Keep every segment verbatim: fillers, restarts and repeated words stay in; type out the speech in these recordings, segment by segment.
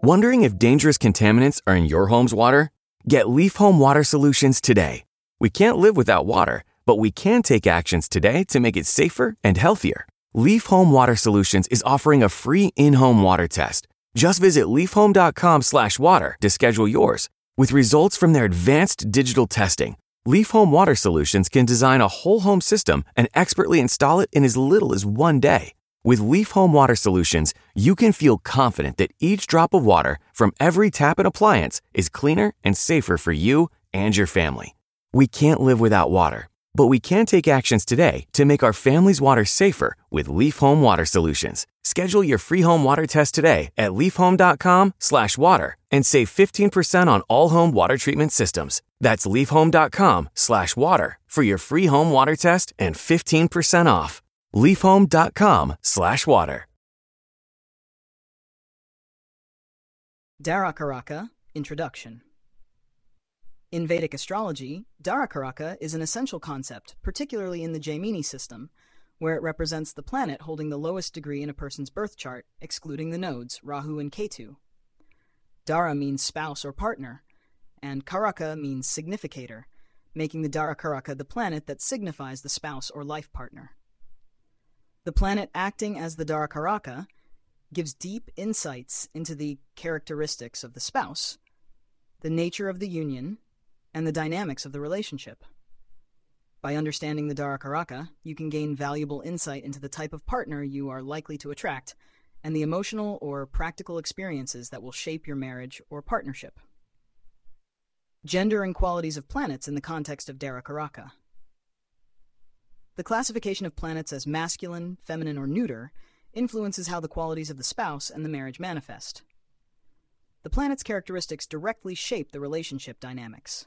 Wondering if dangerous contaminants are in your home's water? Get Leaf Home Water Solutions today. We can't live without water, but we can take actions today to make it safer and healthier. Leaf Home Water Solutions is offering a free in-home water test. Just visit leafhome.com slash water to schedule yours. With results from their advanced digital testing, Leaf Home Water Solutions can design a whole home system and expertly install it in as little as one day. With Leaf Home Water Solutions, you can feel confident that each drop of water from every tap and appliance is cleaner and safer for you and your family. We can't live without water, but we can take actions today to make our family's water safer with Leaf Home Water Solutions. Schedule your free home water test today at leafhome.com slash water and save fifteen percent on all home water treatment systems. That's leafhome.com slash water for your free home water test and fifteen percent off. leafhome.com slash water. Darakaraka Introduction. In Vedic astrology, Darakaraka is an essential concept, particularly in the Jaimini system, where it represents the planet holding the lowest degree in a person's birth chart, excluding the nodes, Rahu and Ketu. Dara means spouse or partner, and Karaka means significator, making the Darakaraka the planet that signifies the spouse or life partner. The planet acting as the Darakaraka gives deep insights into the characteristics of the spouse, the nature of the union, and the dynamics of the relationship. By understanding the Darakaraka, you can gain valuable insight into the type of partner you are likely to attract and the emotional or practical experiences that will shape your marriage or partnership. Gender and qualities of planets in the context of Darakaraka. The classification of planets as masculine, feminine, or neuter influences how the qualities of the spouse and the marriage manifest. The planet's characteristics directly shape the relationship dynamics.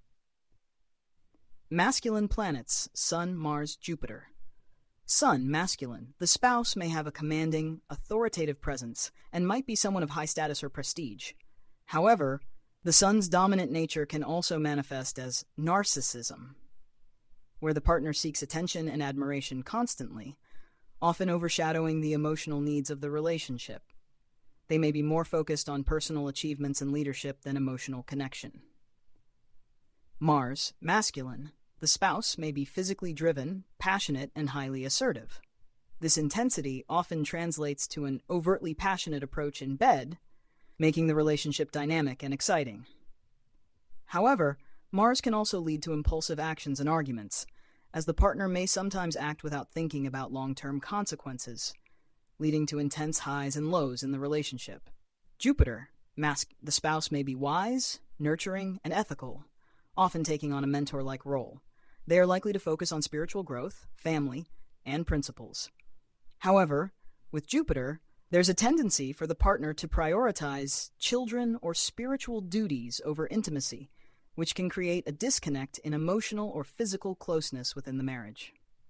Masculine planets: Sun, Mars, Jupiter. Sun, masculine. The spouse may have a commanding, authoritative presence and might be someone of high status or prestige. However, the Sun's dominant nature can also manifest as narcissism, where the partner seeks attention and admiration constantly, often overshadowing the emotional needs of the relationship. They may be more focused on personal achievements and leadership than emotional connection. Mars, masculine. The spouse may be physically driven, passionate, and highly assertive. This intensity often translates to an overtly passionate approach in bed, making the relationship dynamic and exciting. However, Mars can also lead to impulsive actions and arguments, as the partner may sometimes act without thinking about long-term consequences, leading to intense highs and lows in the relationship. Jupiter, mas- the spouse may be wise, nurturing, and ethical, often taking on a mentor-like role. They are likely to focus on spiritual growth, family, and principles. However, with Jupiter, there's a tendency for the partner to prioritize children or spiritual duties over intimacy, which can create a disconnect in emotional or physical closeness within the marriage.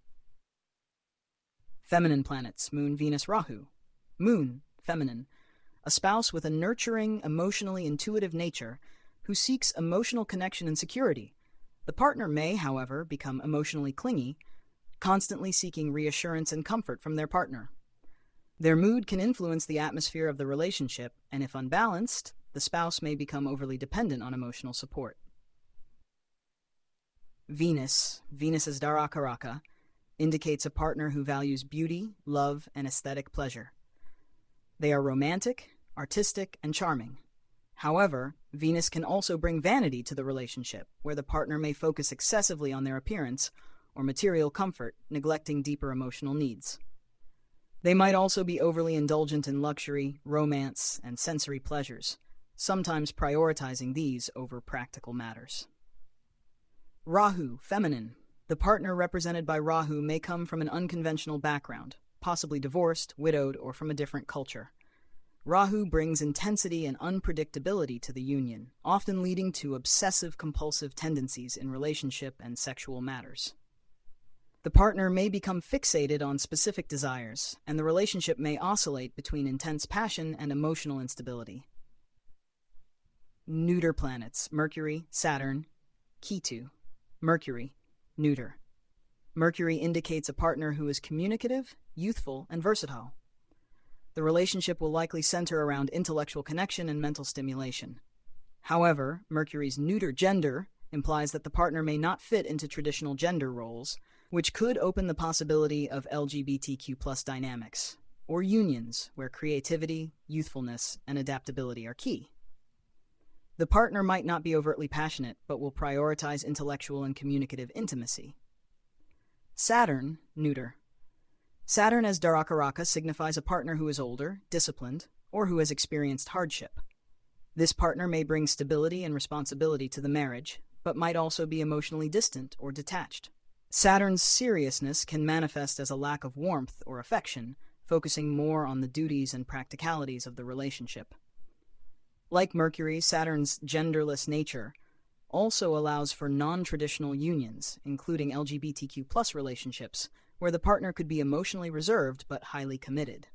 Feminine planets: Moon, Venus, Rahu. Moon, feminine. A spouse with a nurturing, emotionally intuitive nature who seeks emotional connection and security. The partner may, however, become emotionally clingy, constantly seeking reassurance and comfort from their partner. Their mood can influence the atmosphere of the relationship, and if unbalanced, the spouse may become overly dependent on emotional support. Venus, Venus as Darakaraka, indicates a partner who values beauty, love, and aesthetic pleasure. They are romantic, artistic, and charming. However, Venus can also bring vanity to the relationship, where the partner may focus excessively on their appearance or material comfort, neglecting deeper emotional needs. They might also be overly indulgent in luxury, romance, and sensory pleasures, sometimes prioritizing these over practical matters. Rahu, feminine. The partner represented by Rahu may come from an unconventional background, possibly divorced, widowed, or from a different culture. Rahu brings intensity and unpredictability to the union, often leading to obsessive-compulsive tendencies in relationship and sexual matters. The partner may become fixated on specific desires, and the relationship may oscillate between intense passion and emotional instability. Neuter planets: Mercury, Saturn, Ketu. Mercury, neuter. Mercury indicates a partner who is communicative, youthful, and versatile. The relationship will likely center around intellectual connection and mental stimulation. However, Mercury's neuter gender implies that the partner may not fit into traditional gender roles, which could open the possibility of L G B T Q plus dynamics, or unions where creativity, youthfulness, and adaptability are key. The partner might not be overtly passionate, but will prioritize intellectual and communicative intimacy. Saturn, neuter. Saturn as Darakaraka signifies a partner who is older, disciplined, or who has experienced hardship. This partner may bring stability and responsibility to the marriage, but might also be emotionally distant or detached. Saturn's seriousness can manifest as a lack of warmth or affection, focusing more on the duties and practicalities of the relationship. Like Mercury, Saturn's genderless nature also allows for non-traditional unions, including L G B T Q plus relationships, where the partner could be emotionally reserved but highly committed.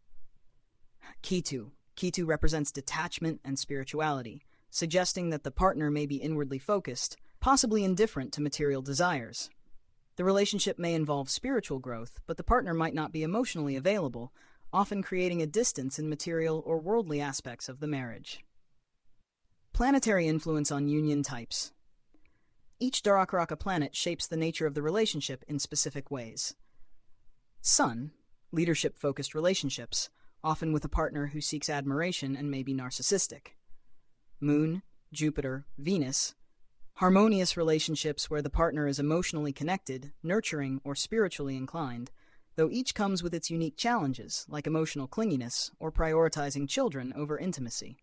Ketu. Ketu represents detachment and spirituality, suggesting that the partner may be inwardly focused, possibly indifferent to material desires. The relationship may involve spiritual growth, but the partner might not be emotionally available, often creating a distance in material or worldly aspects of the marriage. Planetary influence on union types. Each Darakaraka planet shapes the nature of the relationship in specific ways. Sun, leadership-focused relationships, often with a partner who seeks admiration and may be narcissistic. Moon, Jupiter, Venus, harmonious relationships where the partner is emotionally connected, nurturing, or spiritually inclined, though each comes with its unique challenges, like emotional clinginess or prioritizing children over intimacy.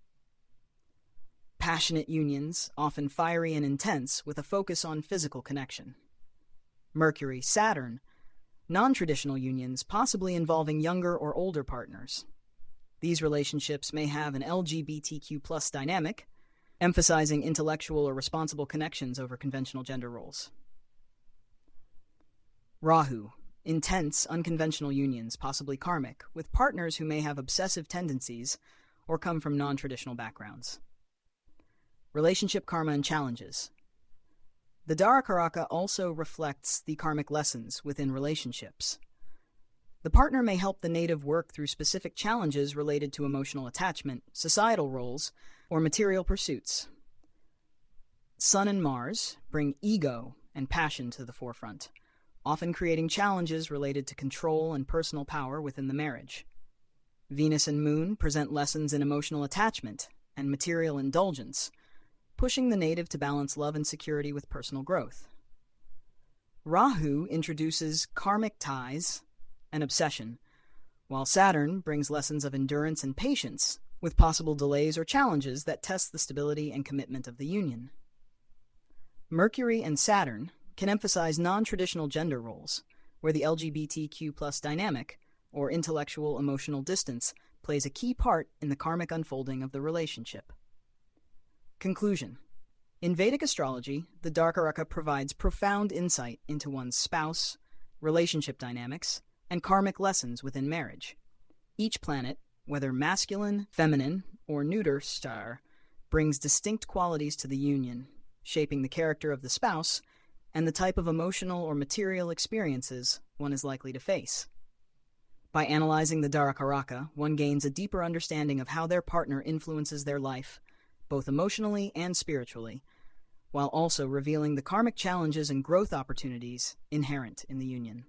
Passionate unions, often fiery and intense, with a focus on physical connection. Mercury, Saturn, non-traditional unions, possibly involving younger or older partners. These relationships may have an L G B T Q plus dynamic, emphasizing intellectual or responsible connections over conventional gender roles. Rahu, intense, unconventional unions, possibly karmic, with partners who may have obsessive tendencies or come from non-traditional backgrounds. Relationship karma and challenges. The Darakaraka also reflects the karmic lessons within relationships. The partner may help the native work through specific challenges related to emotional attachment, societal roles, or material pursuits. Sun and Mars bring ego and passion to the forefront, often creating challenges related to control and personal power within the marriage. Venus and Moon present lessons in emotional attachment and material indulgence, pushing the native to balance love and security with personal growth. Rahu introduces karmic ties and obsession, while Saturn brings lessons of endurance and patience, with possible delays or challenges that test the stability and commitment of the union. Mercury and Saturn can emphasize non-traditional gender roles, where the L G B T Q plus dynamic, or intellectual emotional distance, plays a key part in the karmic unfolding of the relationship. Conclusion. In Vedic astrology, the Darakaraka provides profound insight into one's spouse, relationship dynamics, and karmic lessons within marriage. Each planet, whether masculine, feminine, or neuter star, brings distinct qualities to the union, shaping the character of the spouse and the type of emotional or material experiences one is likely to face. By analyzing the Darakaraka, one gains a deeper understanding of how their partner influences their life, both emotionally and spiritually, while also revealing the karmic challenges and growth opportunities inherent in the union.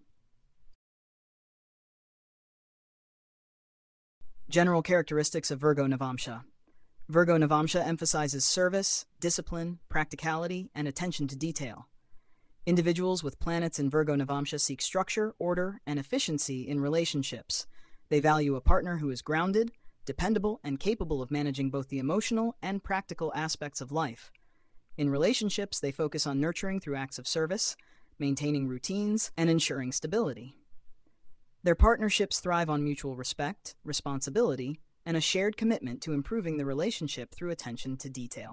General characteristics of Virgo Navamsha. Virgo Navamsha emphasizes service, discipline, practicality, and attention to detail. Individuals with planets in Virgo Navamsha seek structure, order, and efficiency in relationships. They value a partner who is grounded, dependable, and capable of managing both the emotional and practical aspects of life. In relationships, they focus on nurturing through acts of service, maintaining routines, and ensuring stability. Their partnerships thrive on mutual respect, responsibility, and a shared commitment to improving the relationship through attention to detail.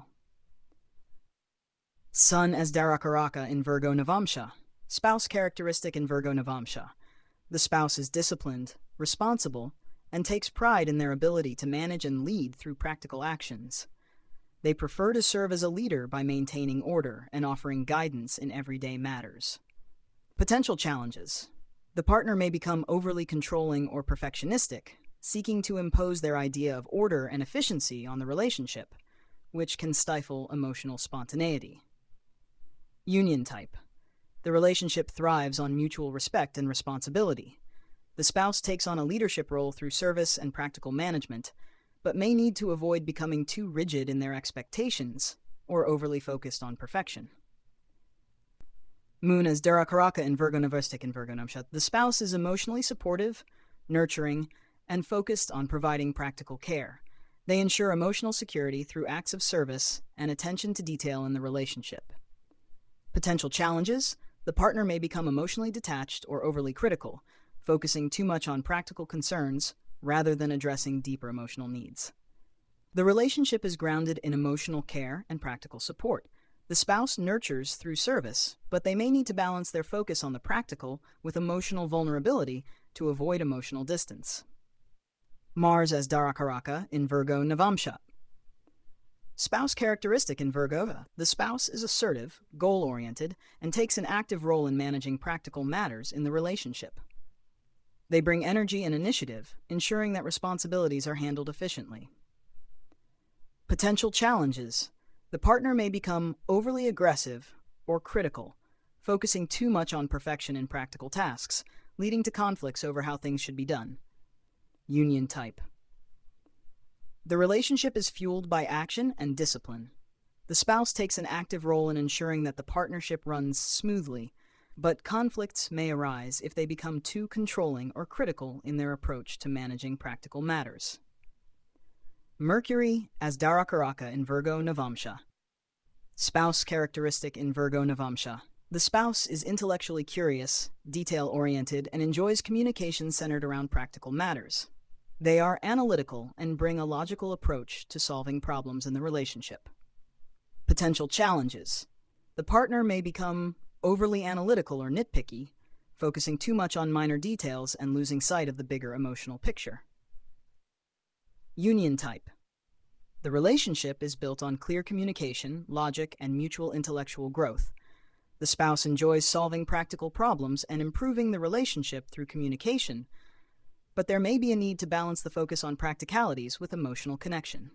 Sun as Darakaraka in Virgo Navamsha. Spouse characteristic in Virgo Navamsha. The spouse is disciplined, responsible, and takes pride in their ability to manage and lead through practical actions. They prefer to serve as a leader by maintaining order and offering guidance in everyday matters. Potential challenges. The partner may become overly controlling or perfectionistic, seeking to impose their idea of order and efficiency on the relationship, which can stifle emotional spontaneity. Union type. The relationship thrives on mutual respect and responsibility. The spouse takes on a leadership role through service and practical management, but may need to avoid becoming too rigid in their expectations or overly focused on perfection. Moon as Darakaraka in Virgo Navustik in Virgo Namsha. The spouse is emotionally supportive, nurturing, and focused on providing practical care. They ensure emotional security through acts of service and attention to detail in the relationship. Potential challenges: the partner may become emotionally detached or overly critical, focusing too much on practical concerns rather than addressing deeper emotional needs. The relationship is grounded in emotional care and practical support. The spouse nurtures through service, but they may need to balance their focus on the practical with emotional vulnerability to avoid emotional distance. Mars as Darakaraka in Virgo Navamsha. Spouse characteristic in Virgo. The spouse is assertive, goal-oriented, and takes an active role in managing practical matters in the relationship. They bring energy and initiative, ensuring that responsibilities are handled efficiently. Potential challenges: the partner may become overly aggressive or critical, focusing too much on perfection in practical tasks, leading to conflicts over how things should be done. Union type. The relationship is fueled by action and discipline. The spouse takes an active role in ensuring that the partnership runs smoothly, but conflicts may arise if they become too controlling or critical in their approach to managing practical matters. Mercury as Darakaraka in Virgo Navamsha. Spouse characteristic in Virgo Navamsha. The spouse is intellectually curious, detail-oriented, and enjoys communication centered around practical matters. They are analytical and bring a logical approach to solving problems in the relationship. Potential challenges: the partner may become overly analytical or nitpicky, focusing too much on minor details and losing sight of the bigger emotional picture. Union type. The relationship is built on clear communication, logic, and mutual intellectual growth. The spouse enjoys solving practical problems and improving the relationship through communication, but there may be a need to balance the focus on practicalities with emotional connection.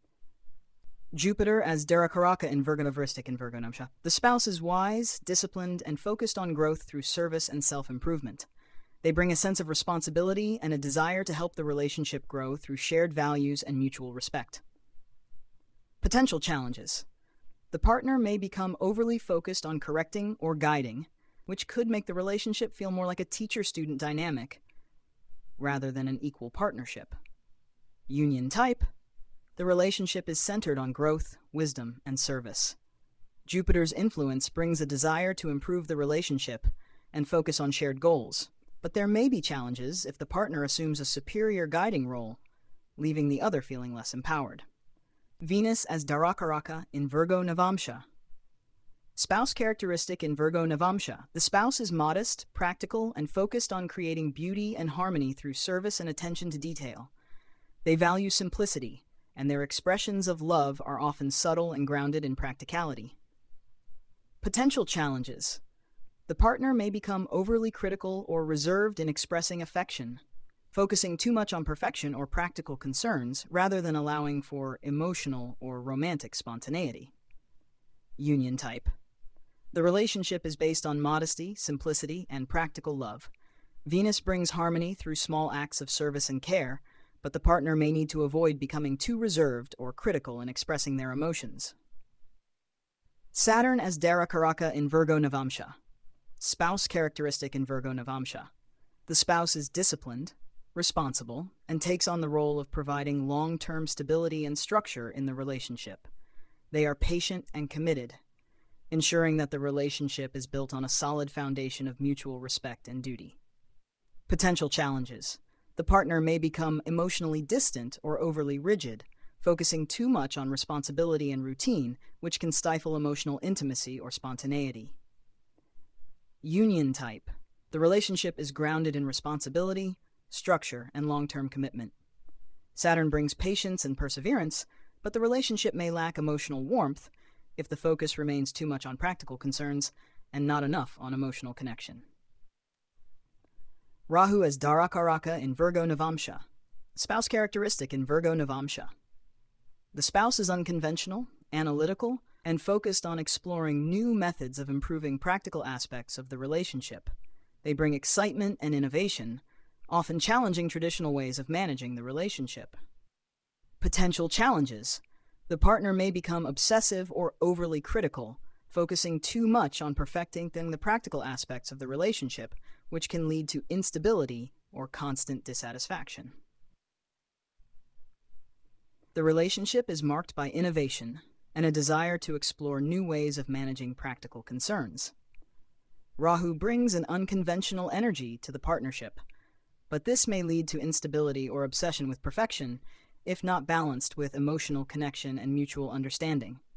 Jupiter as Darakaraka in Virgo Navristic in Virgo Namsha. The spouse is wise, disciplined, and focused on growth through service and self-improvement. They bring a sense of responsibility and a desire to help the relationship grow through shared values and mutual respect. Potential challenges: the partner may become overly focused on correcting or guiding, which could make the relationship feel more like a teacher-student dynamic rather than an equal partnership. Union type. The relationship is centered on growth, wisdom, and service. Jupiter's influence brings a desire to improve the relationship and focus on shared goals, but there may be challenges if the partner assumes a superior guiding role, leaving the other feeling less empowered. Venus as Darakaraka in Virgo Navamsha. Spouse characteristic in Virgo Navamsha. The spouse is modest, practical, and focused on creating beauty and harmony through service and attention to detail. They value simplicity, and their expressions of love are often subtle and grounded in practicality. Potential challenges: the partner may become overly critical or reserved in expressing affection, focusing too much on perfection or practical concerns rather than allowing for emotional or romantic spontaneity. Union type. The relationship is based on modesty, simplicity, and practical love. Venus brings harmony through small acts of service and care, but the partner may need to avoid becoming too reserved or critical in expressing their emotions. Saturn as Darakaraka in Virgo Navamsha. Spouse characteristic in Virgo Navamsha. The spouse is disciplined, responsible, and takes on the role of providing long-term stability and structure in the relationship. They are patient and committed, ensuring that the relationship is built on a solid foundation of mutual respect and duty. Potential challenges: the partner may become emotionally distant or overly rigid, focusing too much on responsibility and routine, which can stifle emotional intimacy or spontaneity. Union type. The relationship is grounded in responsibility, structure, and long-term commitment. Saturn brings patience and perseverance, but the relationship may lack emotional warmth if the focus remains too much on practical concerns and not enough on emotional connection. Rahu as Darakaraka in Virgo Navamsha. Spouse characteristic in Virgo Navamsha. The spouse is unconventional, analytical, and focused on exploring new methods of improving practical aspects of the relationship. They bring excitement and innovation, often challenging traditional ways of managing the relationship. Potential challenges. The partner may become obsessive or overly critical, focusing too much on perfecting the practical aspects of the relationship, which can lead to instability or constant dissatisfaction. The relationship is marked by innovation and a desire to explore new ways of managing practical concerns. Rahu brings an unconventional energy to the partnership, but this may lead to instability or obsession with perfection if not balanced with emotional connection and mutual understanding.